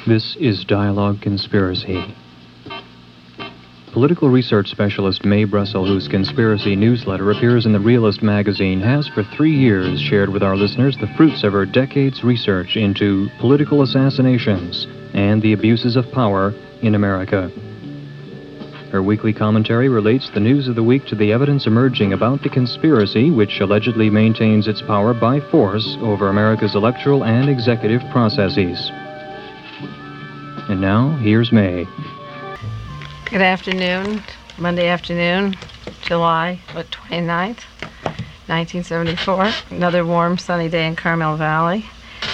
This is Dialogue Conspiracy. Political research specialist Mae Brussel, whose conspiracy newsletter appears in the Realist magazine, has for 3 years shared with our listeners the fruits of her decades' research into political assassinations and the abuses of power in America. Her weekly commentary relates the news of the week to the evidence emerging about the conspiracy which allegedly maintains its power by force over America's electoral and executive processes. And now, here's Mae. Good afternoon, Monday afternoon, July 29th, 1974. Another warm, sunny day in Carmel Valley.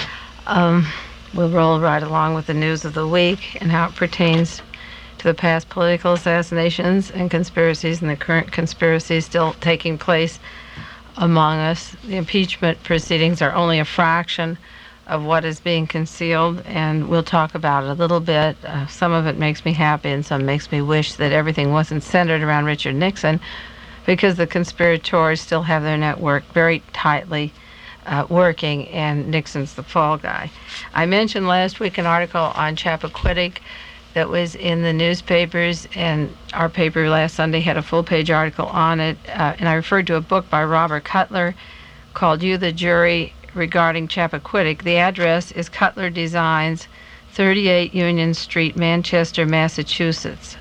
We'll roll right along with the news of the week and how it pertains to the past political assassinations and conspiracies and the current conspiracies still taking place among us. The impeachment proceedings are only a fraction of what is being concealed, and we'll talk about it a little bit. Some of it makes me happy and some makes me wish that everything wasn't centered around Richard Nixon, because the conspirators still have their network very tightly working, and Nixon's the fall guy. I mentioned last week an article on Chappaquiddick that was in the newspapers, and our paper last Sunday had a full-page article on it, and I referred to a book by Robert Cutler called You the Jury, regarding Chappaquiddick. The address is Cutler Designs, 38 Union Street, Manchester, Massachusetts,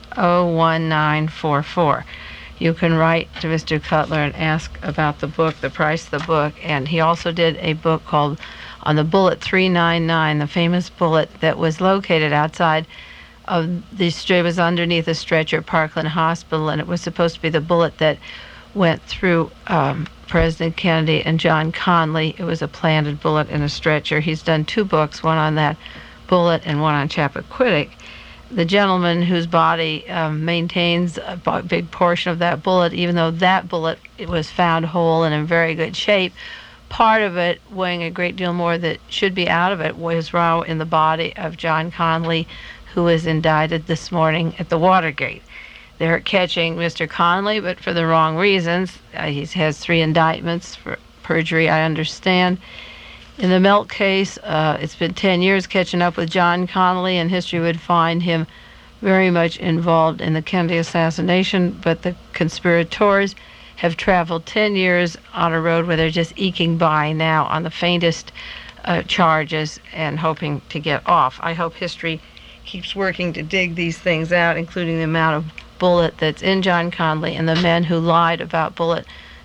01944. You can write to Mr. Cutler and ask about the book, the price of the book, and he also did a book called On the Bullet 399, the famous bullet that was located outside of it was underneath a stretcher at Parkland Hospital, and it was supposed to be the bullet that went through President Kennedy and John Connally. It was a planted bullet in a stretcher. He's done 2 books, one on that bullet and one on Chappaquiddick. The gentleman whose body maintains a big portion of that bullet, even though that bullet it was found whole and in very good shape, part of it, weighing a great deal more that should be out of it, was raw in the body of John Connally, who was indicted this morning at the Watergate. They're catching Mr. Connally, but for the wrong reasons. He has 3 indictments for perjury, I understand. In the Melt case, it's been 10 years catching up with John Connally, and history would find him very much involved in the Kennedy assassination, but the conspirators have traveled 10 years on a road where they're just eking by now on the faintest charges and hoping to get off. I hope history keeps working to dig these things out, including the amount of bullet that's in John Connally and the men who lied about bullet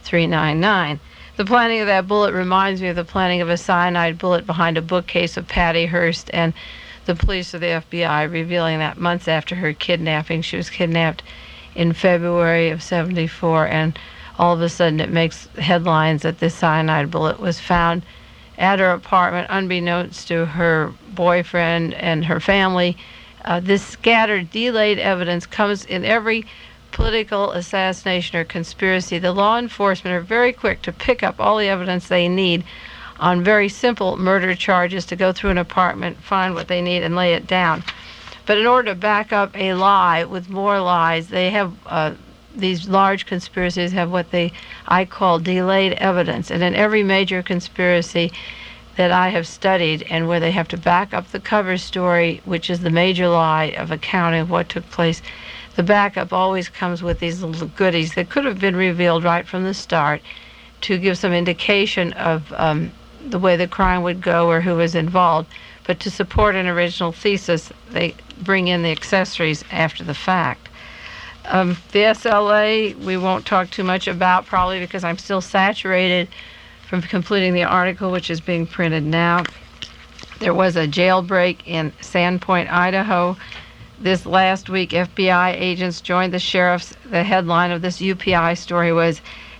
399. The planning of that bullet reminds me of the planning of a cyanide bullet behind a bookcase of Patty Hearst, and the police of the FBI revealing that months after her kidnapping. She was kidnapped in February of 74, and all of a sudden it makes headlines that this cyanide bullet was found at her apartment unbeknownst to her boyfriend and her family. This scattered, delayed evidence comes in every political assassination or conspiracy. The law enforcement are very quick to pick up all the evidence they need on very simple murder charges, to go through an apartment, find what they need, and lay it down. But in order to back up a lie with more lies, they have these large conspiracies have what I call delayed evidence. And in every major conspiracy that I have studied, and where they have to back up the cover story, which is the major lie of accounting of what took place, the backup always comes with these little goodies that could have been revealed right from the start to give some indication of the way the crime would go or who was involved. But to support an original thesis, they bring in the accessories after the fact. The SLA, we won't talk too much about, probably because I'm still saturated from completing the article, which is being printed now. There was a jailbreak in Sandpoint, Idaho. This last week, FBI agents joined the sheriffs. The headline of this UPI story was,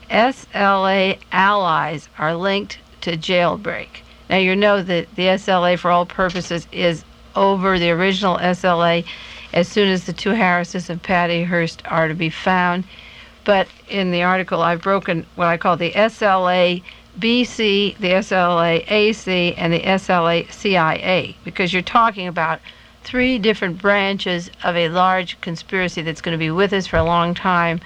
SLA allies are linked to jailbreak. Now, you know that the SLA, for all purposes, is over the original SLA as soon as the 2 Harrises and Patty Hearst are to be found. But in the article, I've broken what I call the SLA BC, the SLA AC, and the SLA CIA, because you're talking about 3 different branches of a large conspiracy that's going to be with us for a long time,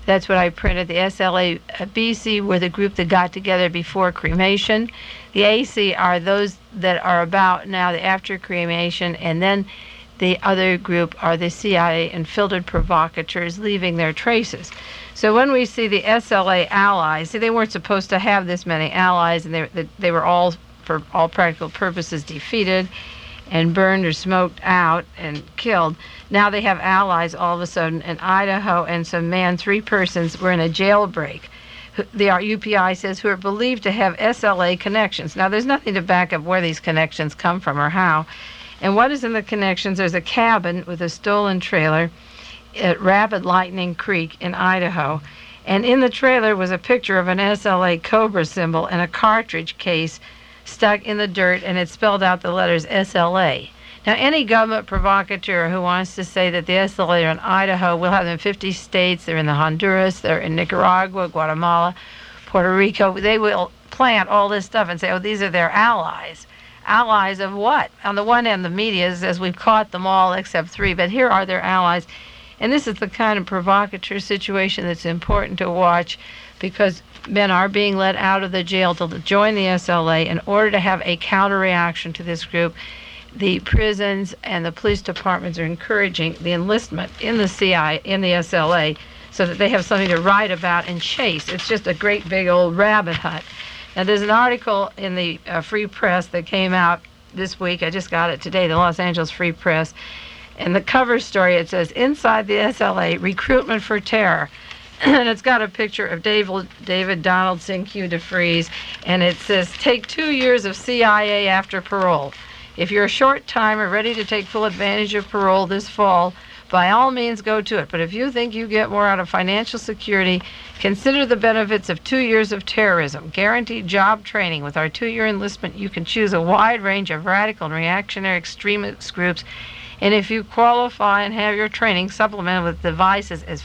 That's what I printed. The SLA BC were the group that got together before cremation. The AC are those that are about now, the after cremation, and then the other group are the CIA infiltrated provocateurs leaving their traces. So when we see the SLA allies, see, they weren't supposed to have this many allies, and they were all, for all practical purposes, defeated and burned or smoked out and killed. Now they have allies all of a sudden in Idaho, and some 3 persons were in a jailbreak. The UPI says who are believed to have SLA connections. Now there's nothing to back up where these connections come from or how. And what is in the connections? There's a cabin with a stolen trailer at Rapid Lightning Creek in Idaho. And in the trailer was a picture of an SLA Cobra symbol and a cartridge case stuck in the dirt, and it spelled out the letters SLA. Now, any government provocateur who wants to say that the SLA are in Idaho, we'll have them in 50 states, they're in the Honduras, they're in Nicaragua, Guatemala, Puerto Rico. They will plant all this stuff and say, oh, these are their allies. Allies of what? On the one hand, the media says we've caught them all except 3, but here are their allies. And this is the kind of provocateur situation that's important to watch, because men are being let out of the jail to join the SLA in order to have a counter-reaction to this group. The prisons and the police departments are encouraging the enlistment in the CIA, in the SLA, so that they have something to write about and chase. It's just a great big old rabbit hunt. Now, there's an article in the Free Press that came out this week. I just got it today, the Los Angeles Free Press. And the cover story, it says, Inside the SLA, Recruitment for Terror. And it's got a picture of David Donaldson, Q. DeFries, and it says, Take 2 years of CIA after parole. If you're a short-timer ready to take full advantage of parole this fall, by all means go to it. But if you think you get more out of financial security, consider the benefits of 2 years of terrorism. Guaranteed job training. With our 2-year enlistment, you can choose a wide range of radical and reactionary extremist groups. And if you qualify and have your training supplemented with devices as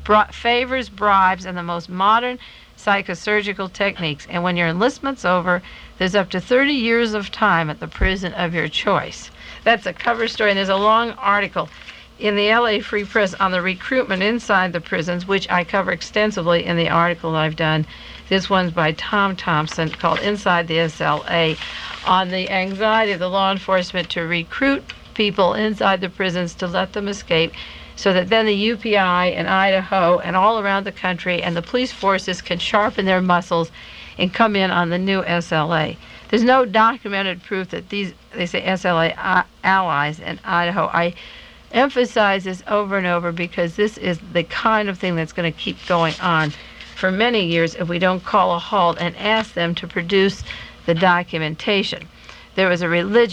favors, bribes, and the most modern psychosurgical techniques. And when your enlistment's over, there's up to 30 years of time at the prison of your choice. That's a cover story, and there's a long article in the LA Free Press on the recruitment inside the prisons, which I cover extensively in the article I've done. This one's by Tom Thompson, called Inside the SLA, on the anxiety of the law enforcement to recruit people inside the prisons to let them escape, so that then the UPI in Idaho and all around the country and the police forces can sharpen their muscles and come in on the new SLA. There's no documented proof that these, they say, SLA allies in Idaho. I emphasize this over and over because this is the kind of thing that's going to keep going on for many years if we don't call a halt and ask them to produce the documentation. There was a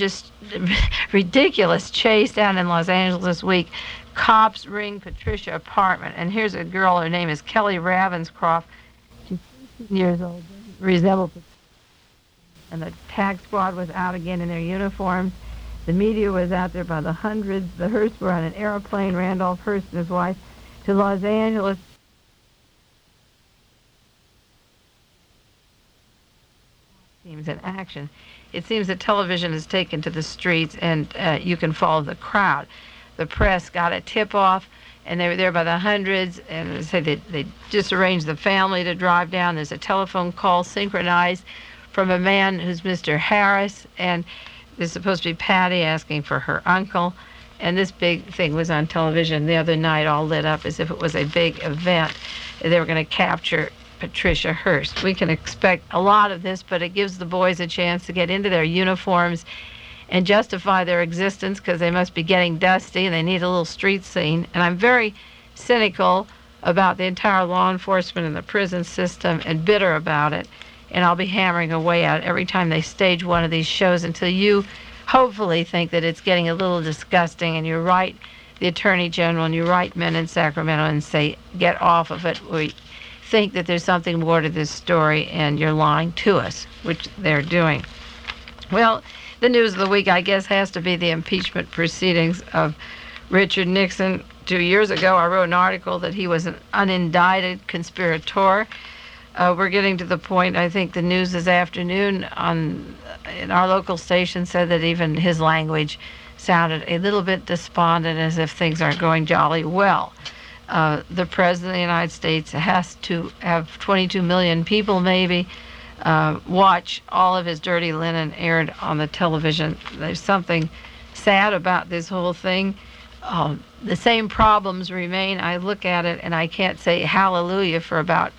ridiculous chase down in Los Angeles this week. Cops ring Patricia apartment, and here's a girl, her name is Kelly Ravenscroft. She's 16 years old, resembles, and the tag squad was out again in their uniforms. The media was out there by the hundreds. The Hearst were on an airplane, Randolph Hearst and his wife, to Los Angeles. Teams in action. It seems that television is taken to the streets, and you can follow the crowd. The press got a tip-off, and they were there by the hundreds, and they said they just arranged the family to drive down. There's a telephone call synchronized from a man who's Mr. Harris, and there's supposed to be Patty asking for her uncle. And this big thing was on television the other night, all lit up as if it was a big event. They were going to capture Patricia Hearst. We can expect a lot of this, but it gives the boys a chance to get into their uniforms and justify their existence, because they must be getting dusty and they need a little street scene. And I'm very cynical about the entire law enforcement and the prison system, and bitter about it. And I'll be hammering away at it every time they stage one of these shows until you hopefully think that it's getting a little disgusting, and you write the Attorney General and you write men in Sacramento and say, get off of it. We think that there's something more to this story and you're lying to us, which they're doing. Well, the news of the week, I guess, has to be the impeachment proceedings of Richard Nixon. 2 years ago, I wrote an article that he was an unindicted conspirator. We're getting to the point, I think the news this afternoon in our local station said that even his language sounded a little bit despondent, as if things aren't going jolly well. The President of the United States has to have 22 million people maybe watch all of his dirty linen aired on the television. There's something sad about this whole thing. The same problems remain. I look at it and I can't say hallelujah for about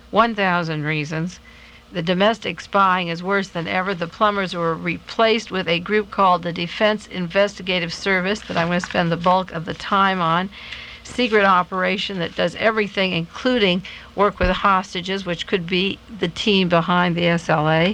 1,000 reasons. The domestic spying is worse than ever. The plumbers were replaced with a group called the Defense Investigative Service that I'm going to spend the bulk of the time on. Secret operation that does everything, including work with hostages, which could be the team behind the SLA.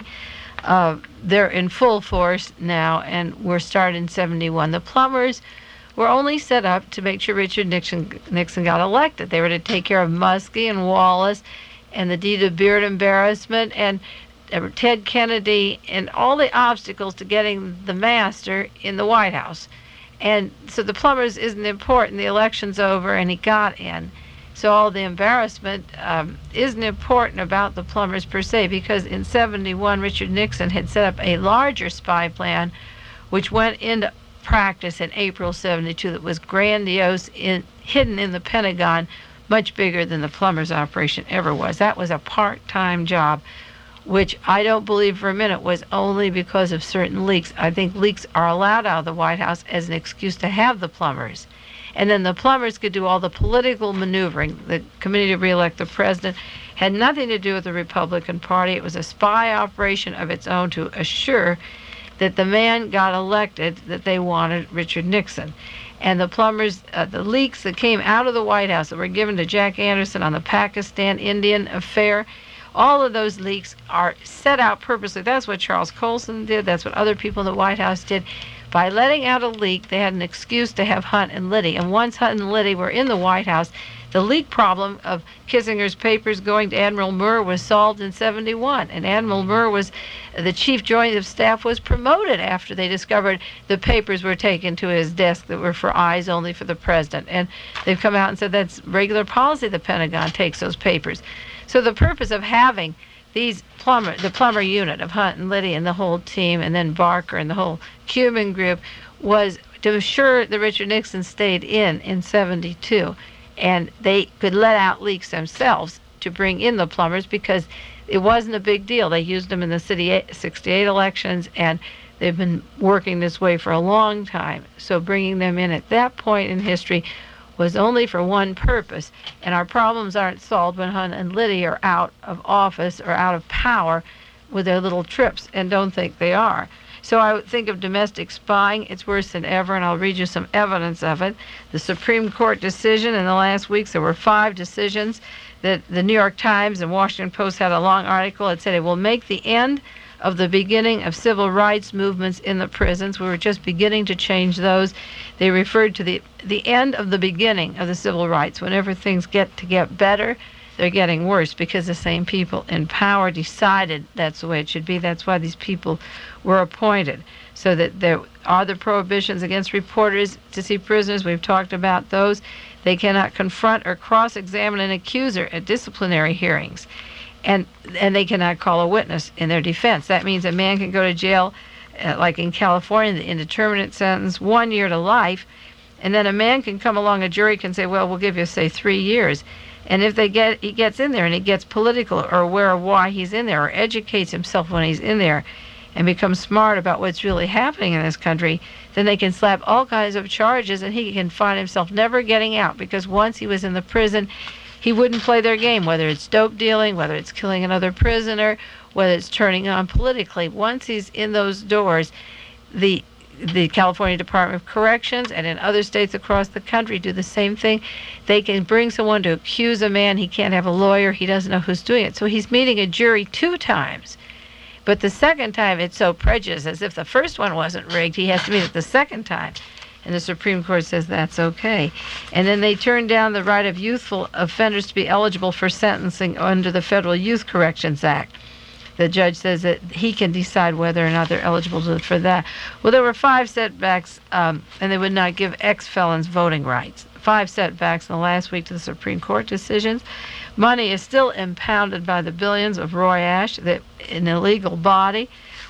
They're in full force now, and were started in 71. The plumbers were only set up to make sure Richard Nixon got elected. They were to take care of Muskie and Wallace and the deed of Beard embarrassment and Ted Kennedy and all the obstacles to getting the master in the White House. And so the plumbers isn't important. The election's over and he got in. So all the embarrassment isn't important about the plumbers per se, because in 71 Richard Nixon had set up a larger spy plan which went into practice in April 72 that was grandiose, hidden in the Pentagon, much bigger than the plumbers operation ever was. That was a part-time job, which I don't believe for a minute was only because of certain leaks. I think leaks are allowed out of the White House as an excuse to have the plumbers. And then the plumbers could do all the political maneuvering. The committee to re-elect the president had nothing to do with the Republican Party. It was a spy operation of its own to assure that the man got elected that they wanted, Richard Nixon. And the plumbers, the leaks that came out of the White House that were given to Jack Anderson on the Pakistan Indian affair, all of those leaks are set out purposely. That's what Charles Colson did. That's what other people in the White House did. By letting out a leak, they had an excuse to have Hunt and Liddy. And once Hunt and Liddy were in the White House, the leak problem of Kissinger's papers going to Admiral Murr was solved in 71. And Admiral Murr was, the chief joint of staff was promoted after they discovered the papers were taken to his desk that were for eyes only for the president. And they've come out and said that's regular policy. The Pentagon takes those papers. So the purpose of having these the plumber unit of Hunt and Liddy and the whole team, and then Barker and the whole Cuban group, was to assure that Richard Nixon stayed in 72. And they could let out leaks themselves to bring in the plumbers because it wasn't a big deal. They used them in the 68 elections, and they've been working this way for a long time. So bringing them in at that point in history was only for one purpose. And our problems aren't solved when Hunt and Liddy are out of office or out of power with their little trips, and don't think they are. So I would think of domestic spying. It's worse than ever, and I'll read you some evidence of it. The Supreme Court decision in the last weeks, there were 5 decisions that the New York Times and Washington Post had a long article. It said it will make the end of the beginning of civil rights movements in the prisons. We were just beginning to change those. They referred to the end of the beginning of the civil rights. Whenever things get better, they're getting worse because the same people in power decided that's the way it should be. That's why these people were appointed. So that there are the prohibitions against reporters to see prisoners. We've talked about those. They cannot confront or cross-examine an accuser at disciplinary hearings. And they cannot call a witness in their defense. That means a man can go to jail, like in California, the indeterminate sentence, 1 year to life, and then a man can come along, a jury can say, well, we'll give you, say, 3 years. And if he gets in there and he gets political or aware of why he's in there or educates himself when he's in there and becomes smart about what's really happening in this country, then they can slap all kinds of charges and he can find himself never getting out, because once he was in the prison, he wouldn't play their game, whether it's dope dealing, whether it's killing another prisoner, whether it's turning on politically. Once he's in those doors, the California Department of Corrections and in other states across the country do the same thing. They can bring someone to accuse a man. He can't have a lawyer. He doesn't know who's doing it. So he's meeting a jury 2 times. But the second time, it's so prejudiced, as if the first one wasn't rigged. He has to meet it the second time. And the Supreme Court says that's okay. And then they turn down the right of youthful offenders to be eligible for sentencing under the Federal Youth Corrections Act. The judge says that he can decide whether or not they're eligible for that. Well, there were 5 setbacks, and they would not give ex-felons voting rights. 5 setbacks in the last week to the Supreme Court decisions. Money is still impounded by the billions of Roy Ash, an illegal body,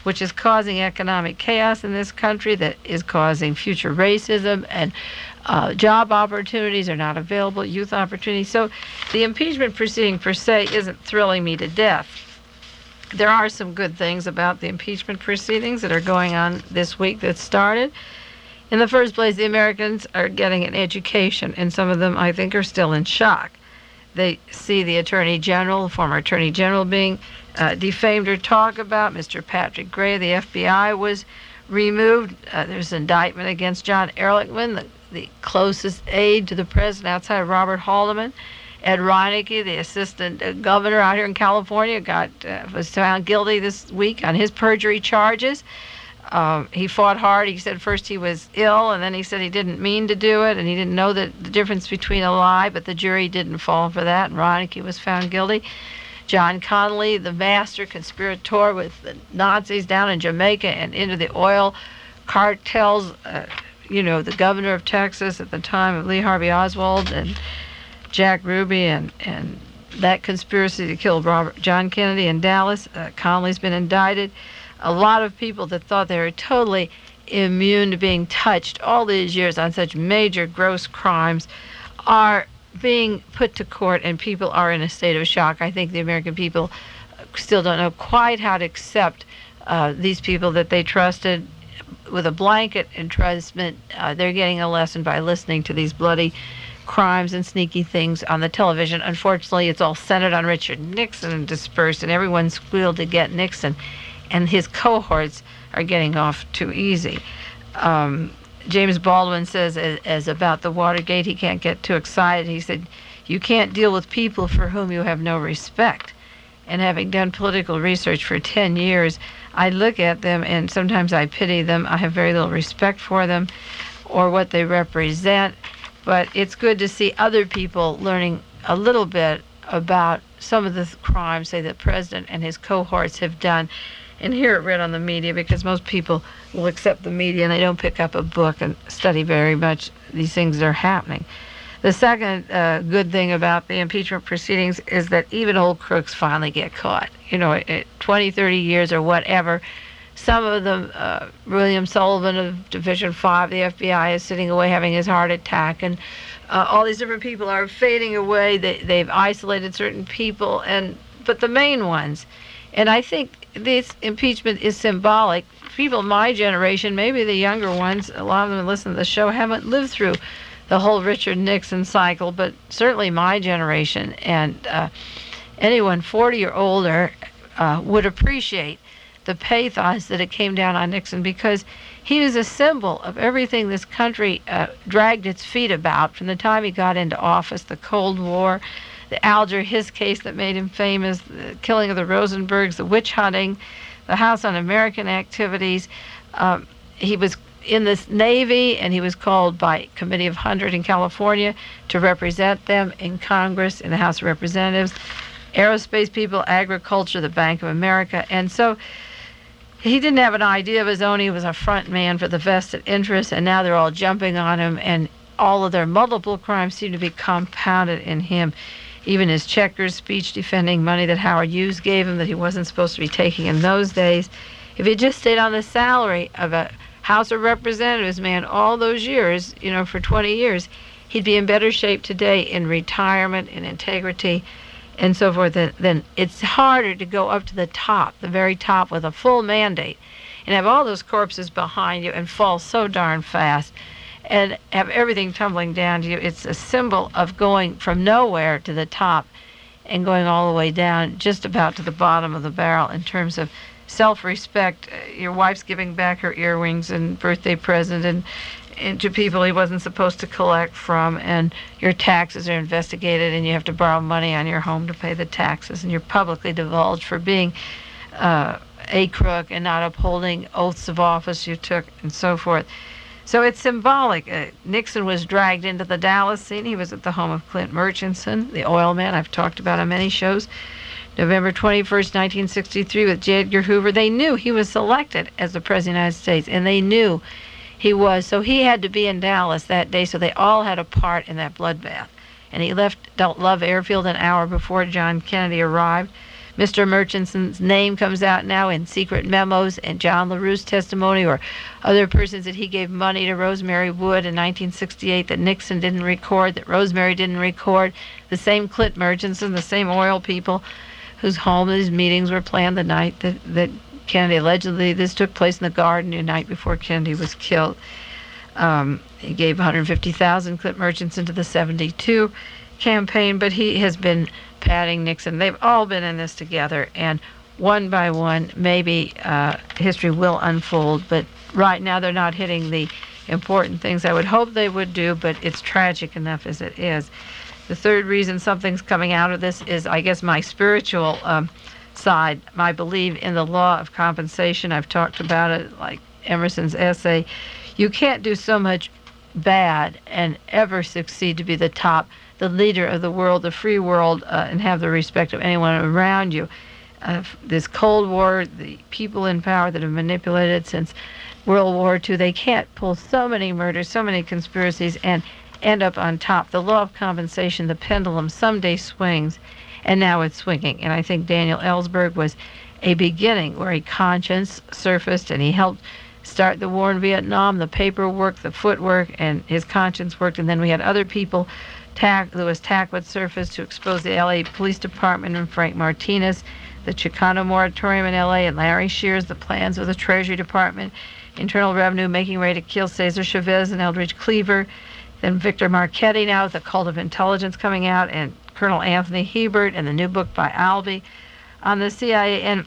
which is causing economic chaos in this country, that is causing future racism, and job opportunities are not available, youth opportunities. So the impeachment proceeding per se isn't thrilling me to death. There are some good things about the impeachment proceedings that are going on this week that started. In the first place, the Americans are getting an education, and some of them, I think, are still in shock. They see the Attorney General, the former Attorney General, being defamed or talked about. Mr. Patrick Gray of the FBI was removed. There's an indictment against John Ehrlichman, the closest aide to the president outside of Robert Haldeman. Ed Reineke, the assistant governor out here in California, was found guilty this week on his perjury charges. He fought hard. He said first he was ill, and then he said he didn't mean to do it, and he didn't know the difference between a lie, but the jury didn't fall for that, and Reineke was found guilty. John Connolly, the master conspirator with the Nazis down in Jamaica and into the oil cartels, the governor of Texas at the time of Lee Harvey Oswald and Jack Ruby, and that conspiracy to kill John Kennedy in Dallas. Connolly's been indicted. A lot of people that thought they were totally immune to being touched all these years on such major gross crimes are being put to court, and people are in a state of shock. I think the American people still don't know quite how to accept these people that they trusted with a blanket entrustment. They're getting a lesson by listening to these bloody crimes and sneaky things on the television. Unfortunately, it's all centered on Richard Nixon and dispersed, and everyone squealed to get Nixon, and his cohorts are getting off too easy. James Baldwin says, as about the Watergate, he can't get too excited. He said, "You can't deal with people for whom you have no respect." And having done political research for 10 years, I look at them and sometimes I pity them. I have very little respect for them or what they represent. But it's good to see other people learning a little bit about some of the crimes, say, the president and his cohorts have done, and hear it read on the media, because most people will accept the media and they don't pick up a book and study very much these things that are happening. The second good thing about the impeachment proceedings is that even old crooks finally get caught. 20, 30 years or whatever. Some of them, William Sullivan of Division 5, the FBI, is sitting away having his heart attack, and all these different people are fading away. They've isolated certain people, but the main ones. And I think this impeachment is symbolic. People my generation, maybe the younger ones, a lot of them listen to the show, haven't lived through the whole Richard Nixon cycle, but certainly my generation and anyone 40 or older would appreciate the pathos that it came down on Nixon, because he was a symbol of everything this country dragged its feet about from the time he got into office: the Cold War, the Alger Hiss case that made him famous, the killing of the Rosenbergs, the witch hunting, the House Un-American activities. He was in the Navy, and he was called by Committee of 100 in California to represent them in Congress, in the House of Representatives. Aerospace people, agriculture, the Bank of America. And so he didn't have an idea of his own. He was a front man for the vested interests, and now they're all jumping on him, and all of their multiple crimes seem to be compounded in him. Even his Checkers speech defending money that Howard Hughes gave him that he wasn't supposed to be taking in those days. If he just stayed on the salary of a House of Representatives man all those years, for 20 years, he'd be in better shape today in retirement, in integrity, and so forth. Then it's harder to go up to the top, the very top, with a full mandate and have all those corpses behind you and fall so darn fast and have everything tumbling down to you. It's a symbol of going from nowhere to the top and going all the way down, just about to the bottom of the barrel in terms of self-respect. Your wife's giving back her earrings and birthday present and to people he wasn't supposed to collect from, and your taxes are investigated, and you have to borrow money on your home to pay the taxes, and you're publicly divulged for being a crook and not upholding oaths of office you took, and so forth. So it's symbolic. Nixon was dragged into the Dallas scene. He was at the home of Clint Murchison, the oil man I've talked about on many shows. November 21st, 1963, with J. Edgar Hoover. They knew he was selected as the President of the United States, and they knew he was. So he had to be in Dallas that day, so they all had a part in that bloodbath. And he left Love Airfield an hour before John Kennedy arrived, Mr. Murchison's name comes out now in secret memos and John LaRue's testimony, or other persons that he gave money to Rosemary Wood in 1968 that Nixon didn't record, that Rosemary didn't record. The same Clint Murchison, the same oil people whose home these meetings were planned the night that Kennedy, allegedly this took place in the garden the night before Kennedy was killed. He gave $150,000, Clint Murchison, to the 72 campaign, but he has been patting Nixon. They've all been in this together, and one by one, maybe history will unfold, but right now they're not hitting the important things I would hope they would do, but it's tragic enough as it is. The third reason something's coming out of this is, I guess, my spiritual side, my belief in the law of compensation. I've talked about it, like Emerson's essay. You can't do so much bad and ever succeed to be the top, the leader of the world, the free world, and have the respect of anyone around you. This Cold War, the people in power that have manipulated since World War II, they can't pull so many murders, so many conspiracies, and end up on top. The law of compensation, the pendulum someday swings, and now it's swinging. And I think Daniel Ellsberg was a beginning where a conscience surfaced, and he helped start the war in Vietnam, the paperwork, the footwork, and his conscience worked. And then we had other people, Louis Tackwitz surfaced to expose the L.A. Police Department and Frank Martinez, the Chicano moratorium in L.A., and Larry Shears, the plans of the Treasury Department, Internal Revenue making ready to kill Cesar Chavez and Eldridge Cleaver, then Victor Marchetti now with the Cult of Intelligence coming out, and Colonel Anthony Hebert, and the new book by Albee on the CIA. And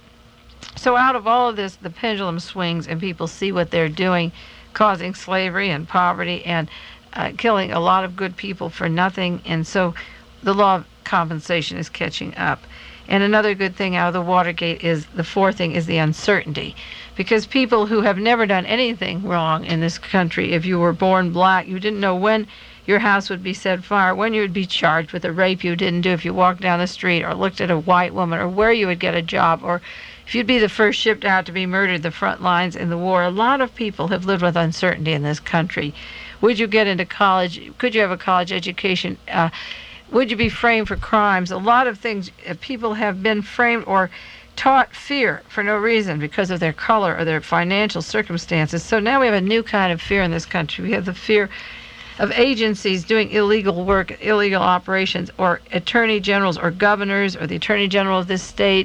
so out of all of this, the pendulum swings, and people see what they're doing, causing slavery and poverty and killing a lot of good people for nothing. And so the law of compensation is catching up. And another good thing out of the Watergate is, the fourth thing is the uncertainty. Because people who have never done anything wrong in this country, if you were born black, you didn't know when your house would be set fire, when you would be charged with a rape you didn't do if you walked down the street, or looked at a white woman, or where you would get a job, or if you'd be the first shipped out to be murdered, the front lines in the war. A lot of people have lived with uncertainty in this country. Would you get into college? Could you have a college education? Would you be framed for crimes? A lot of things. People have been framed or taught fear for no reason because of their color or their financial circumstances. So now we have a new kind of fear in this country. We have the fear of agencies doing illegal work, illegal operations, or attorney generals or governors or the attorney general of this state.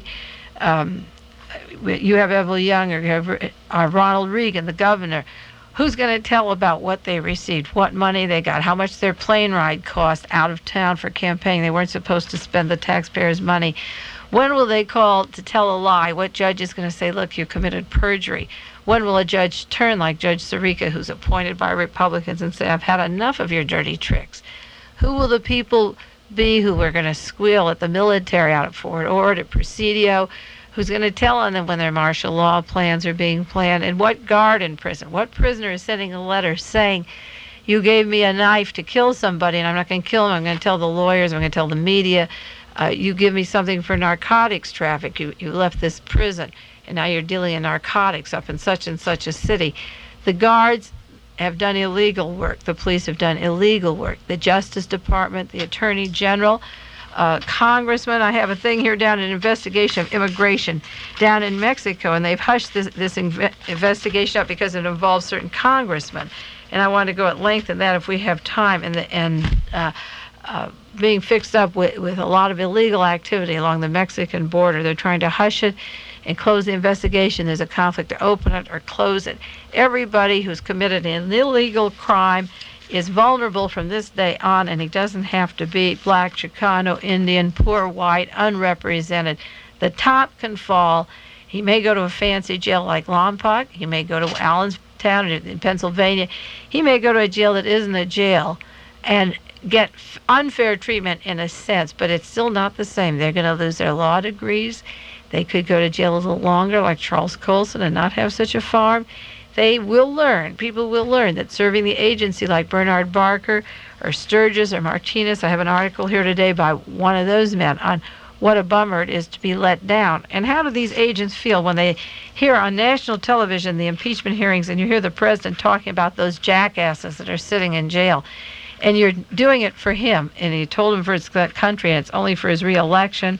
You have Evelyn Young, or you have Ronald Reagan, the governor. Who's going to tell about what they received, what money they got, how much their plane ride cost out of town for campaigning? They weren't supposed to spend the taxpayers' money. When will they call to tell a lie? What judge is going to say, look, you committed perjury? When will a judge turn, like Judge Sirica, who's appointed by Republicans, and say, I've had enough of your dirty tricks? Who will the people be who are going to squeal at the military out at Fort Ord, at Presidio? Who's going to tell on them when their martial law plans are being planned? And what guard in prison? What prisoner is sending a letter saying, you gave me a knife to kill somebody, and I'm not going to kill him. I'm going to tell the lawyers. I'm going to tell the media. You give me something for narcotics traffic. You left this prison, and now you're dealing in narcotics up in such and such a city. The guards have done illegal work. The police have done illegal work. The Justice Department, the Attorney General, Congressman. I have a thing here down, an investigation of immigration down in Mexico, and they've hushed this investigation up because it involves certain congressmen. And I want to go at length in that if we have time. And being fixed up with a lot of illegal activity along the Mexican border. They're trying to hush it and close the investigation. There's a conflict to open it or close it. Everybody who's committed an illegal crime is vulnerable from this day on, and he doesn't have to be black, Chicano, Indian, poor, white, unrepresented. The top can fall. He may go to a fancy jail like Lompoc. He may go to Allenstown in Pennsylvania. He may go to a jail that isn't a jail and get unfair treatment in a sense, but it's still not the same. They're going to lose their law degrees. They could go to jail a little longer like Charles Colson and not have such a farm. They will learn, people will learn that serving the agency like Bernard Barker or Sturgis or Martinez, I have an article here today by one of those men on what a bummer it is to be let down. And how do these agents feel when they hear on national television the impeachment hearings and you hear the president talking about those jackasses that are sitting in jail? And you're doing it for him, and you told him for his country, and it's only for his re-election.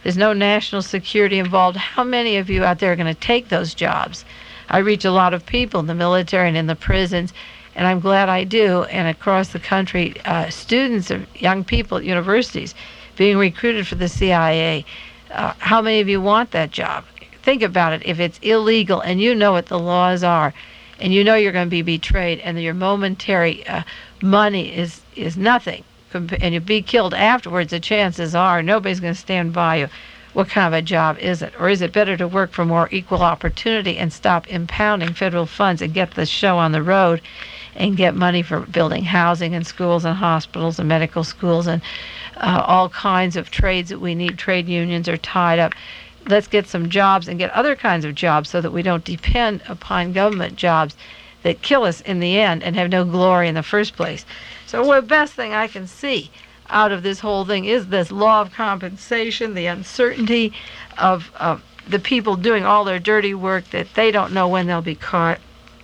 There's no national security involved. How many of you out there are going to take those jobs? I reach a lot of people in the military and in the prisons, and I'm glad I do. And across the country, students of young people at universities being recruited for the CIA. How many of you want that job? Think about it. If it's illegal and you know what the laws are, and you know you're going to be betrayed, and your momentary money is nothing, and you'll be killed afterwards, the chances are nobody's going to stand by you. What kind of a job is it? Or is it better to work for more equal opportunity and stop impounding federal funds and get the show on the road and get money for building housing and schools and hospitals and medical schools and all kinds of trades that we need? Trade unions are tied up. Let's get some jobs and get other kinds of jobs so that we don't depend upon government jobs that kill us in the end and have no glory in the first place. So the best thing I can see out of this whole thing is this law of compensation, the uncertainty of the people doing all their dirty work, that they don't know when they'll be caught,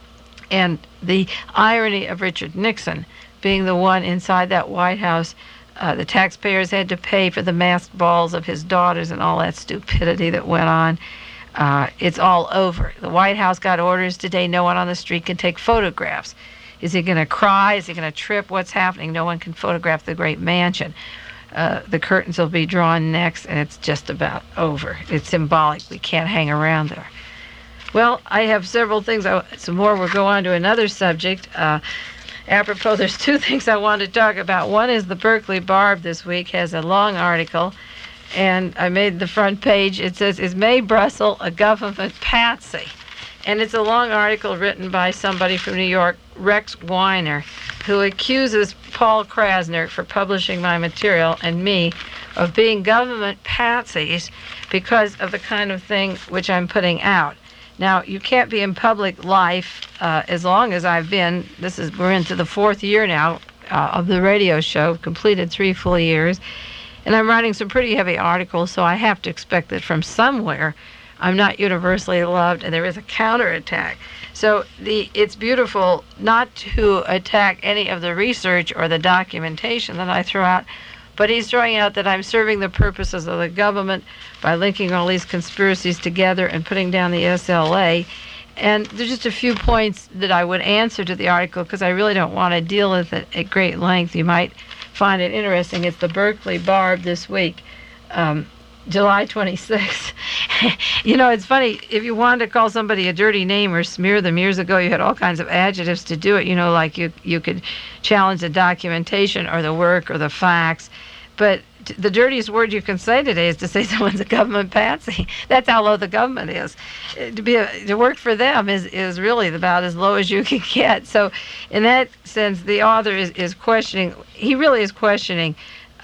and the irony of Richard Nixon being the one inside that White House. The taxpayers had to pay for the masked balls of his daughters and all that stupidity that went on. It's all over. The White House got orders today. No one on the street can take photographs. Is he going to cry? Is he going to trip? What's happening? No one can photograph the great mansion. The curtains will be drawn next, and it's just about over. It's symbolic. We can't hang around there. Well, I have several things. Some more. We'll go on to another subject. Apropos, there's two things I want to talk about. One is the Berkeley Barb this week has a long article, and I made the front page. It says, "Is Mae Brussell a government patsy?" And it's a long article written by somebody from New York, Rex Weiner, who accuses Paul Krasner for publishing my material and me of being government patsies because of the kind of thing which I'm putting out. Now, you can't be in public life as long as I've been. We're into the fourth year now of the radio show, completed 3 full years. And I'm writing some pretty heavy articles, so I have to expect that from somewhere I'm not universally loved, and there is a counterattack. So it's beautiful not to attack any of the research or the documentation that I throw out, but he's throwing out that I'm serving the purposes of the government by linking all these conspiracies together and putting down the SLA. And there's just a few points that I would answer to the article because I really don't want to deal with it at great length. You might find it interesting. It's the Berkeley Barb this week, July 26th. You know, it's funny. If you wanted to call somebody a dirty name or smear them years ago, you had all kinds of adjectives to do it. You know, like you could challenge the documentation or the work or the facts. But the dirtiest word you can say today is to say someone's a government patsy. That's how low the government is. To work for them is really about as low as you can get. So in that sense, the author is questioning, he really is questioning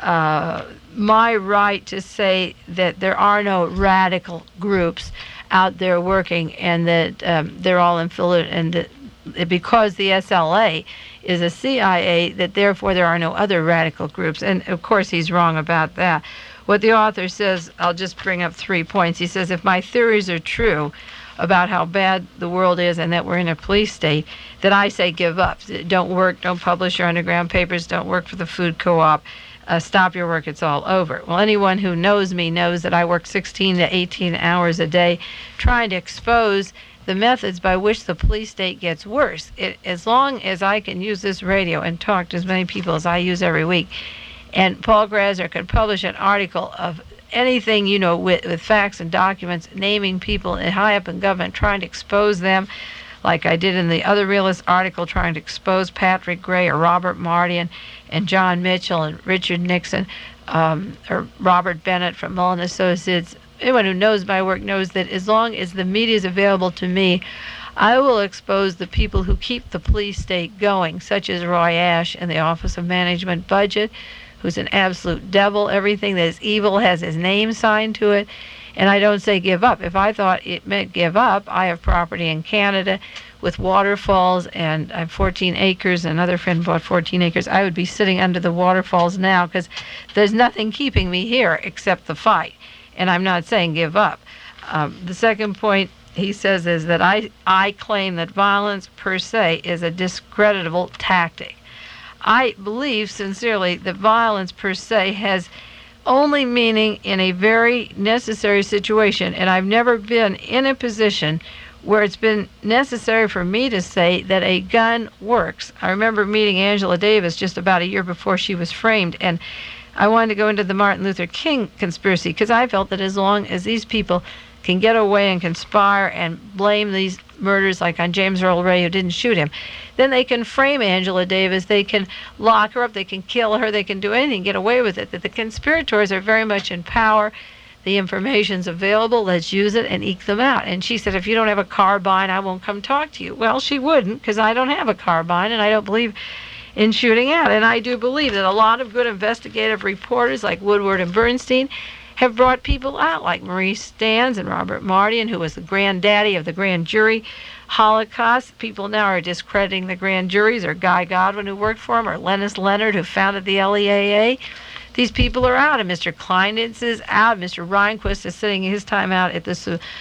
my right to say that there are no radical groups out there working and that they're all infiltrated, and that because the SLA is a CIA, that therefore there are no other radical groups. And of course he's wrong about that. What the author says, I'll just bring up 3 points. He says, if my theories are true about how bad the world is and that we're in a police state, that I say give up. Don't work, don't publish your underground papers, don't work for the food co-op. Stop your work, it's all over. Well, anyone who knows me knows that I work 16 to 18 hours a day trying to expose the methods by which the police state gets worse. As long as I can use this radio and talk to as many people as I use every week, and Paul Krasner could publish an article of anything, you know, with facts and documents, naming people high up in government, trying to expose them, like I did in the other realist article, trying to expose Patrick Gray or Robert Mardian and John Mitchell and Richard Nixon, or Robert Bennett from Mullen Associates. Anyone who knows my work knows that as long as the media is available to me, I will expose the people who keep the police state going, such as Roy Ash in the Office of Management Budget, who's an absolute devil. Everything that is evil has his name signed to it. And I don't say give up. If I thought it meant give up, I have property in Canada with waterfalls, and I have 14 acres. Another friend bought 14 acres. I would be sitting under the waterfalls now because there's nothing keeping me here except the fight. And I'm not saying give up. The second point he says is that I claim that violence per se is a discreditable tactic. I believe sincerely that violence per se has only meaning in a very necessary situation. And I've never been in a position where it's been necessary for me to say that a gun works. I remember meeting Angela Davis just about a year before she was framed, and I wanted to go into the Martin Luther King conspiracy because I felt that as long as these people can get away and conspire and blame these murders like on James Earl Ray who didn't shoot him, then they can frame Angela Davis, they can lock her up, they can kill her, they can do anything, get away with it. That the conspirators are very much in power. The information's available, let's use it and eke them out. And she said, if you don't have a carbine, I won't come talk to you. Well, she wouldn't, because I don't have a carbine and I don't believe in shooting out. And I do believe that a lot of good investigative reporters like Woodward and Bernstein have brought people out, like Maurice Stans and Robert Mardian, who was the granddaddy of the grand jury Holocaust. People now are discrediting the grand juries, or Guy Godwin, who worked for him, or Lennis Leonard, who founded the LEAA. These people are out, and Mr. Kleinitz is out. Mr. Rehnquist is sitting his time out at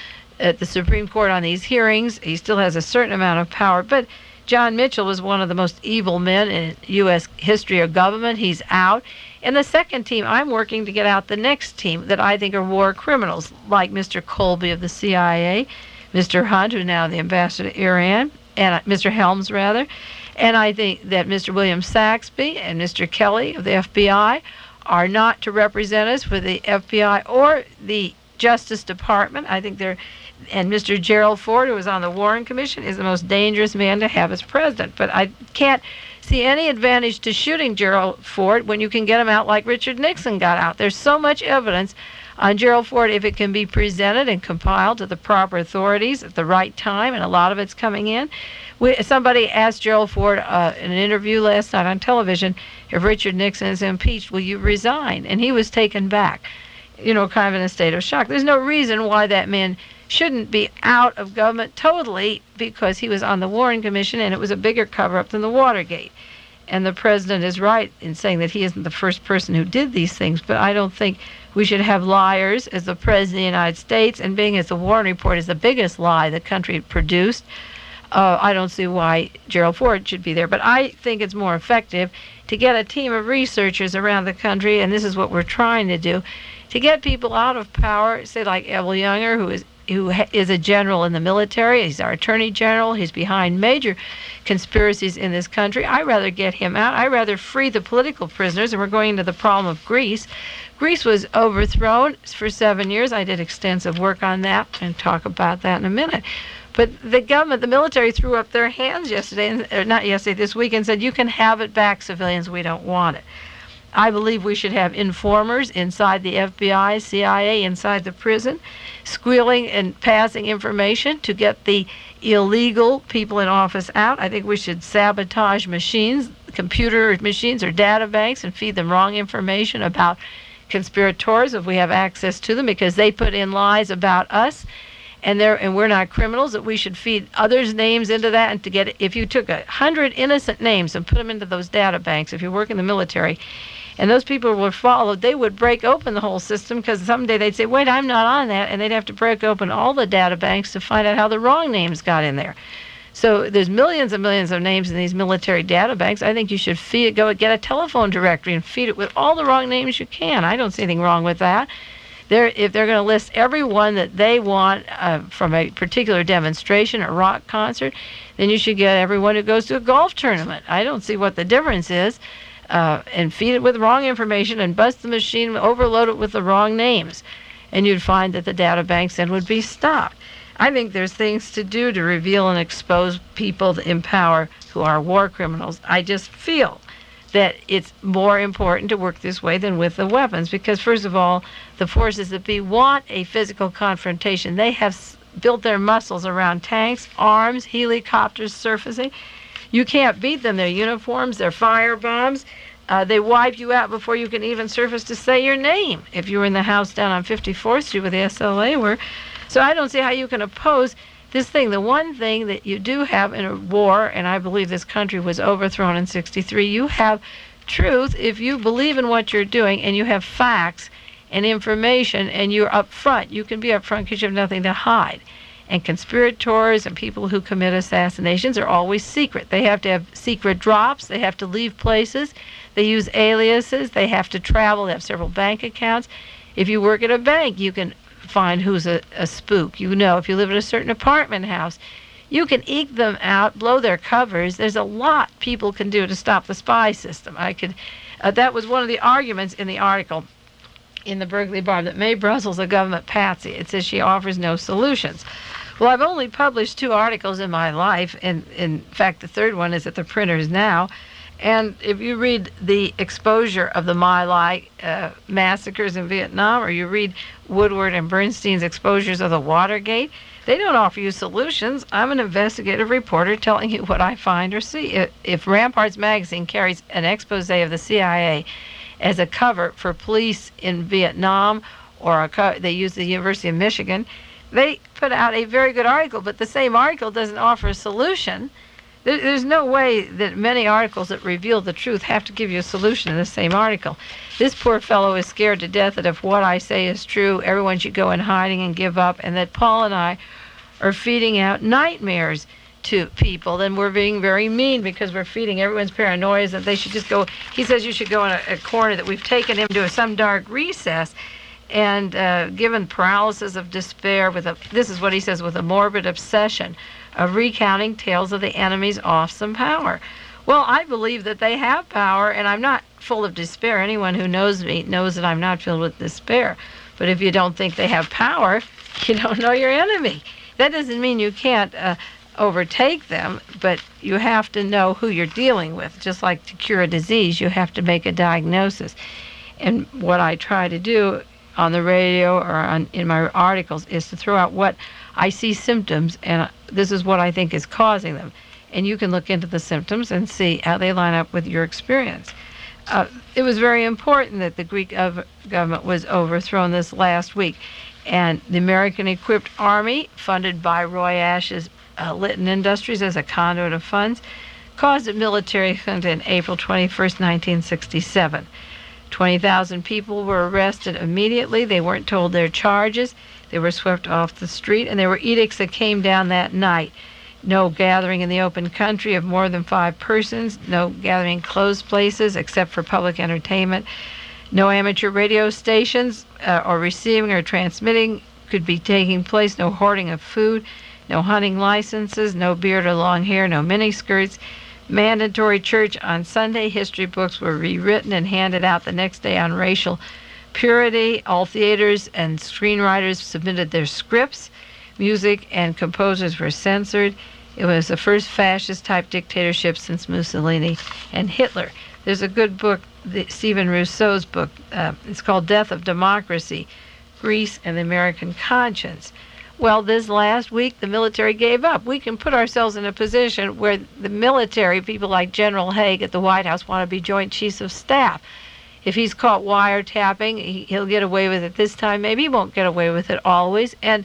the Supreme Court on these hearings. He still has a certain amount of power, but John Mitchell was one of the most evil men in U.S. history of government. He's out. And the second team, I'm working to get out the next team that I think are war criminals, like Mr. Colby of the CIA, Mr. Hunt, who's now the ambassador to Iran, and Mr. Helms, rather. And I think that Mr. William Saxby and Mr. Kelly of the FBI are not to represent us for the FBI or the Justice Department. I think they're, and Mr. Gerald Ford, who was on the Warren Commission, is the most dangerous man to have as president. But I can't see any advantage to shooting Gerald Ford when you can get him out like Richard Nixon got out. There's so much evidence on Gerald Ford if it can be presented and compiled to the proper authorities at the right time, and a lot of it's coming in. Somebody asked Gerald Ford in an interview last night on television, if Richard Nixon is impeached, will you resign? And he was taken back, kind of in a state of shock. There's no reason why that man shouldn't be out of government totally, because he was on the Warren Commission and it was a bigger cover-up than the Watergate. And the president is right in saying that he isn't the first person who did these things, but I don't think we should have liars as the president of the United States, and being as the Warren Report is the biggest lie the country produced, I don't see why Gerald Ford should be there. But I think it's more effective to get a team of researchers around the country, and this is what we're trying to do, to get people out of power, say like Abel Younger, who is a general in the military. He's our attorney general. He's behind major conspiracies in this country. I'd rather get him out. I'd rather free the political prisoners, and we're going into the problem of Greece. Greece was overthrown for 7 years. I did extensive work on that and talk about that in a minute. But the government, the military, threw up their hands this week, and said, you can have it back, civilians, we don't want it. I believe we should have informers inside the FBI, CIA, inside the prison, squealing and passing information to get the illegal people in office out. I think we should sabotage machines, computer machines or data banks, and feed them wrong information about conspirators if we have access to them, because they put in lies about us. And we're not criminals, that we should feed others' names into that, and to get, if you took 100 innocent names and put them into those data banks, if you work in the military, and those people were followed, they would break open the whole system, because someday they'd say, wait, I'm not on that, and they'd have to break open all the data banks to find out how the wrong names got in there. So there's millions and millions of names in these military data banks. I think you should go get a telephone directory and feed it with all the wrong names you can. I don't see anything wrong with that. If they're going to list everyone that they want from a particular demonstration or rock concert, then you should get everyone who goes to a golf tournament. I don't see what the difference is. And feed it with wrong information and bust the machine, overload it with the wrong names. And you'd find that the data banks then would be stopped. I think there's things to do to reveal and expose people in power who are war criminals. I just feel that it's more important to work this way than with the weapons, because first of all, the forces that be want a physical confrontation. They have built their muscles around tanks, arms, helicopters surfacing. You can't beat them. Their uniforms, their fire bombs, they wipe you out before you can even surface to say your name if you were in the house down on 54th Street where the SLA were. So I don't see how you can oppose this thing. The one thing that you do have in a war, and I believe this country was overthrown in 1963, you have truth if you believe in what you're doing and you have facts and information and you're up front. You can be up front because you have nothing to hide. And conspirators and people who commit assassinations are always secret. They have to have secret drops. They have to leave places. They use aliases. They have to travel. They have several bank accounts. If you work at a bank, you can find who's a spook. You know, if you live in a certain apartment house, you can eke them out, blow their covers. There's a lot people can do to stop the spy system. That was one of the arguments in the article in the Berkeley Barb, that Mae Brussels a government patsy. It says she offers no solutions. Well, I've only published 2 articles in my life, and in fact, the third one is at the printers now. And if you read the exposure of the My Lai massacres in Vietnam, or you read Woodward and Bernstein's exposures of the Watergate, they don't offer you solutions. I'm an investigative reporter telling you what I find or see. If Ramparts magazine carries an expose of the CIA as a cover for police in Vietnam, or they use the University of Michigan, they put out a very good article, but the same article doesn't offer a solution. There's no way that many articles that reveal the truth have to give you a solution in the same article. This poor fellow is scared to death that if what I say is true, everyone should go in hiding and give up, and that Paul and I are feeding out nightmares to people. Then we're being very mean because we're feeding everyone's paranoia that they should just go. He says you should go in a corner, that we've taken him to some dark recess and given paralysis of despair this is what he says, with a morbid obsession of recounting tales of the enemy's awesome power. Well, I believe that they have power, and I'm not full of despair. Anyone who knows me knows that I'm not filled with despair. But if you don't think they have power, you don't know your enemy. That doesn't mean you can't overtake them, but you have to know who you're dealing with. Just like to cure a disease, you have to make a diagnosis. And what I try to do on the radio or in my articles is to throw out what I see symptoms, and this is what I think is causing them. And you can look into the symptoms and see how they line up with your experience. It was very important that the Greek government was overthrown this last week. And the American equipped army, funded by Roy Ash's Litton Industries as a conduit of funds, caused a military junta in April 21st, 1967. 20,000 people were arrested immediately. They weren't told their charges. They were swept off the street, and there were edicts that came down that night. No gathering in the open country of more than 5 persons, no gathering in closed places except for public entertainment, no amateur radio stations or receiving or transmitting could be taking place, no hoarding of food, no hunting licenses, no beard or long hair, no miniskirts. Mandatory church on Sunday. History books were rewritten and handed out the next day on racial purity. All theaters and screenwriters submitted their scripts. Music and composers were censored. It was the first fascist-type dictatorship since Mussolini and Hitler. There's a good book, Stephen Rousseau's book. It's called Death of Democracy, Greece and the American Conscience. Well, this last week, the military gave up. We can put ourselves in a position where the military, people like General Haig at the White House, want to be Joint Chiefs of Staff. If he's caught wiretapping, he'll get away with it this time. Maybe he won't get away with it always. And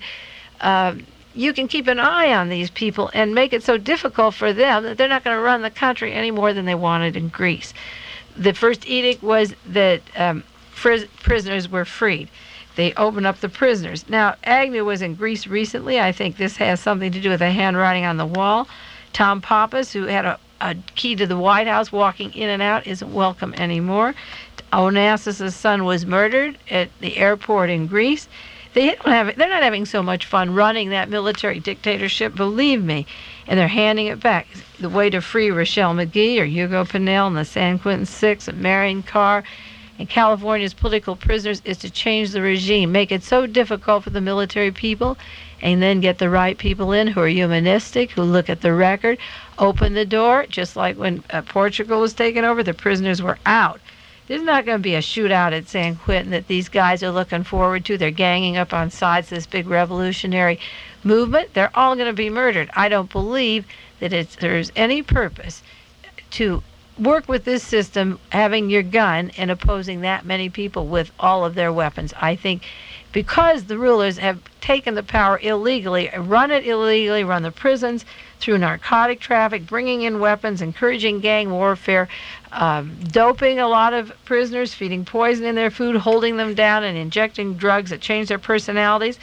you can keep an eye on these people and make it so difficult for them that they're not going to run the country any more than they wanted in Greece. The first edict was that prisoners were freed. They opened up the prisoners. Now, Agnew was in Greece recently. I think this has something to do with the handwriting on the wall. Tom Pappas, who had a key to the White House walking in and out, isn't welcome anymore. Onassis' son was murdered at the airport in Greece. They're not having so much fun running that military dictatorship, believe me, and they're handing it back. The way to free Rochelle McGee or Hugo Pinell and the San Quentin Six and Marion Carr and California's political prisoners is to change the regime, make it so difficult for the military people, and then get the right people in who are humanistic, who look at the record, open the door, just like when Portugal was taken over, the prisoners were out. There's not going to be a shootout at San Quentin that these guys are looking forward to. They're ganging up on sides of this big revolutionary movement. They're all going to be murdered. I don't believe that there's any purpose to work with this system, having your gun and opposing that many people with all of their weapons. I think because the rulers have taken the power illegally, run it illegally, run the prisons through narcotic traffic, bringing in weapons, encouraging gang warfare, doping a lot of prisoners, feeding poison in their food, holding them down and injecting drugs that change their personalities.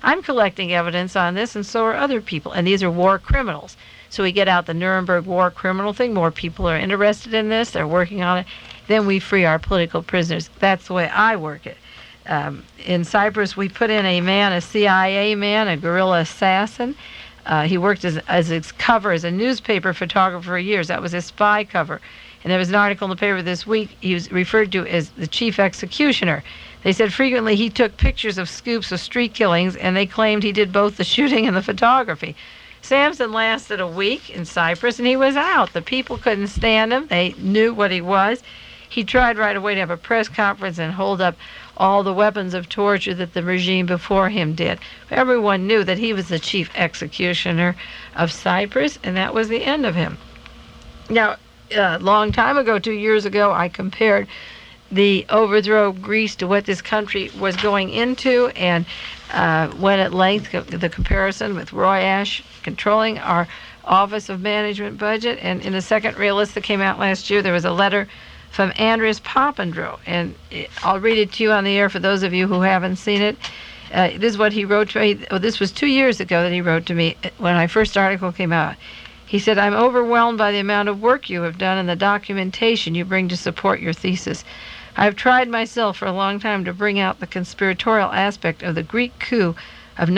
I'm collecting evidence on this, and so are other people. And these are war criminals. So we get out the Nuremberg war criminal thing. More people are interested in this. They're working on it. Then we free our political prisoners. That's the way I work it. In Cyprus, we put in a CIA man, a guerrilla assassin. He worked as his cover as a newspaper photographer for years. That was his spy cover. And there was an article in the paper this week. He was referred to as the chief executioner. They said frequently he took pictures of scoops of street killings, and they claimed he did both the shooting and the photography. Samson lasted a week in Cyprus, and he was out. The people couldn't stand him. They knew what he was. He tried right away to have a press conference and hold up all the weapons of torture that the regime before him did. Everyone knew that he was the chief executioner of Cyprus, and that was the end of him. Now, a long time ago, 2 years ago, I compared the overthrow of Greece to what this country was going into, and went at length the comparison with Roy Ashe controlling our Office of Management Budget. And in the second realist that came out last year, there was a letter from Andris Papandreou, and I'll read it to you on the air for those of you who haven't seen it. This is what he wrote to me. Oh, this was 2 years ago that he wrote to me when my first article came out. He said, "I'm overwhelmed by the amount of work you have done and the documentation you bring to support your thesis. I've tried myself for a long time to bring out the conspiratorial aspect of the Greek coup of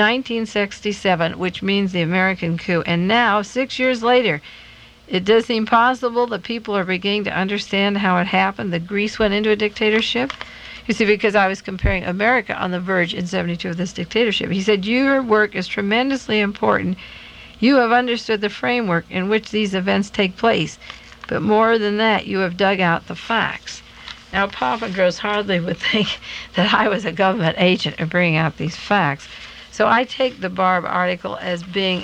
1967, which means the American coup. And now, 6 years later, it does seem possible that people are beginning to understand how it happened, that Greece went into a dictatorship." You see, because I was comparing America on the verge in 72 of this dictatorship. He said, "Your work is tremendously important. You have understood the framework in which these events take place. But more than that, you have dug out the facts." Now, Papandreou hardly would think that I was a government agent and bringing out these facts. So I take the Barb article as being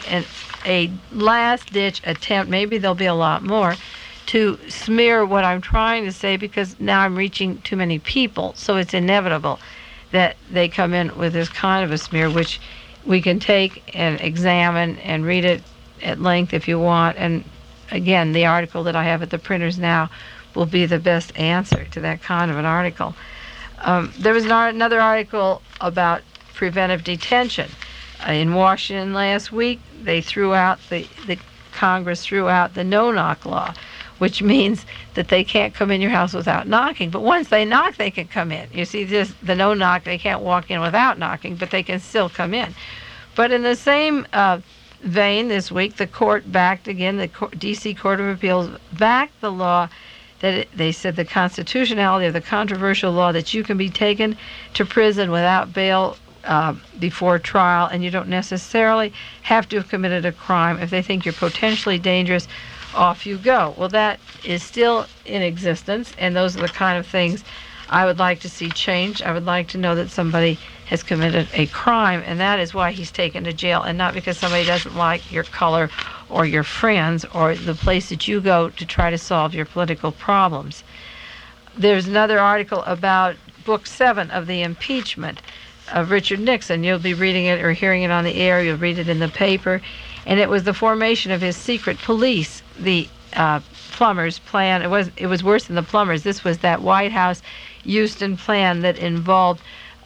a last-ditch attempt, maybe there'll be a lot more, to smear what I'm trying to say, because now I'm reaching too many people. So it's inevitable that they come in with this kind of a smear, which we can take and examine and read it at length if you want. And again, the article that I have at the printers now will be the best answer to that kind of an article. There was another article about preventive detention. In Washington last week, they threw out, the Congress threw out the no-knock law, which means that they can't come in your house without knocking. But once they knock, they can come in. You see, the no-knock, they can't walk in without knocking, but they can still come in. But in the same vein, this week, the court backed again, the D.C. Court of Appeals backed the law that they said the constitutionality of the controversial law that you can be taken to prison without bail before trial, and you don't necessarily have to have committed a crime. If they think you're potentially dangerous, off you go. Well, that is still in existence, and those are the kind of things I would like to see changed. I would like to know that somebody has committed a crime, and that is why he's taken to jail, and not because somebody doesn't like your color or your friends or the place that you go to try to solve your political problems. There's another article about Book 7 of the impeachment of Richard Nixon. You'll be reading it or hearing it on the air. You'll read it in the paper. And it was the formation of his secret police, the Plumbers plan. It was worse than the Plumbers. This was that White House Houston plan that involved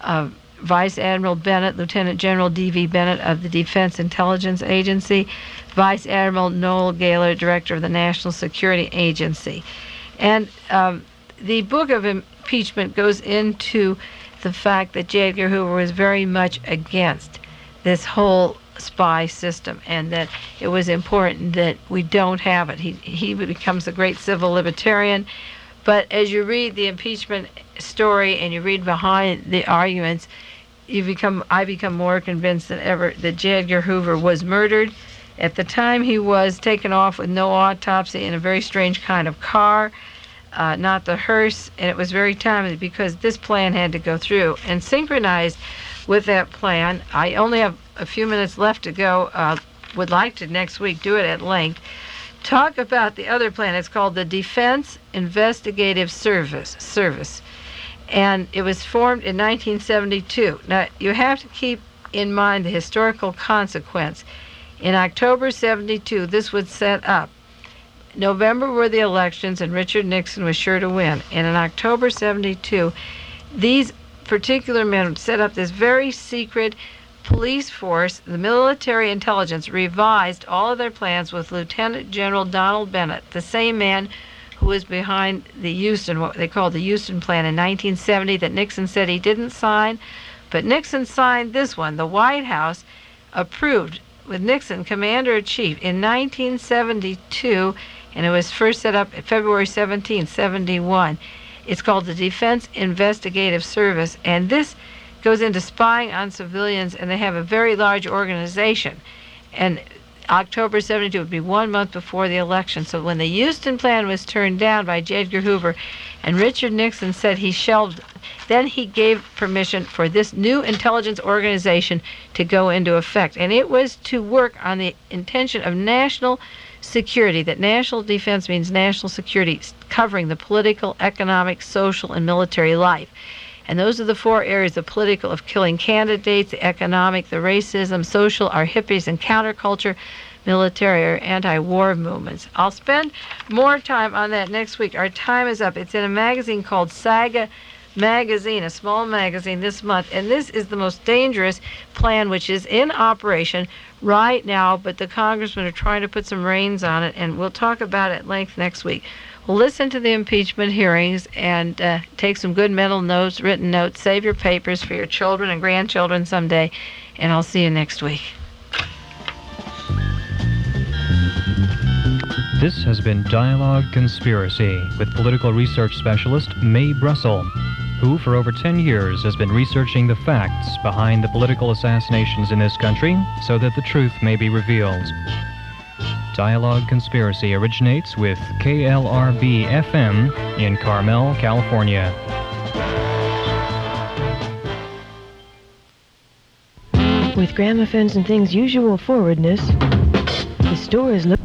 Vice Admiral Bennett, Lieutenant General D.V. Bennett of the Defense Intelligence Agency, Vice Admiral Noel Gaylor, Director of the National Security Agency. And the book of impeachment goes into the fact that J. Edgar Hoover was very much against this whole spy system, and that it was important that we don't have it. He becomes a great civil libertarian. But as you read the impeachment story and you read behind the arguments, I become more convinced than ever that J. Edgar Hoover was murdered. At the time, he was taken off with no autopsy in a very strange kind of car, not the hearse, and it was very timely because this plan had to go through. And synchronized with that plan, I only have a few minutes left to go, would like to next week do it at length, talk about the other plan. It's called the Defense Investigative Service. And it was formed in 1972. Now, you have to keep in mind the historical consequence. In October 72, this would set up. November were the elections, and Richard Nixon was sure to win. And in October 72, these particular men set up this very secret police force, the military intelligence, revised all of their plans with Lieutenant General Donald Bennett, the same man who was behind the Houston, what they called the Houston Plan in 1970 that Nixon said he didn't sign. But Nixon signed this one. The White House approved, with Nixon commander-in-chief, in 1972, and it was first set up February 17, 1971. It's called the Defense Investigative Service, and this goes into spying on civilians, and they have a very large organization. And October 72 would be 1 month before the election. So when the Houston Plan was turned down by J. Edgar Hoover, and Richard Nixon said he shelved, then he gave permission for this new intelligence organization to go into effect. And it was to work on the intention of national security, that national defense means national security, covering the political, economic, social, and military life. And those are the four areas: the political, of killing candidates; the economic, the racism; social, our hippies and counterculture; military, or anti-war movements. I'll spend more time on that next week. Our time is up. It's in a magazine called Saga Magazine, a small magazine this month. And this is the most dangerous plan, which is in operation right now, but the congressmen are trying to put some reins on it, and we'll talk about it at length next week. Well, listen to the impeachment hearings and take some good mental notes, written notes. Save your papers for your children and grandchildren someday, and I'll see you next week. This has been Dialogue Conspiracy with political research specialist Mae Brussell, who for over 10 years has been researching the facts behind the political assassinations in this country so that the truth may be revealed. Dialogue Conspiracy originates with KLRB-FM in Carmel, California. With Gramophones and Things' usual forwardness, the store is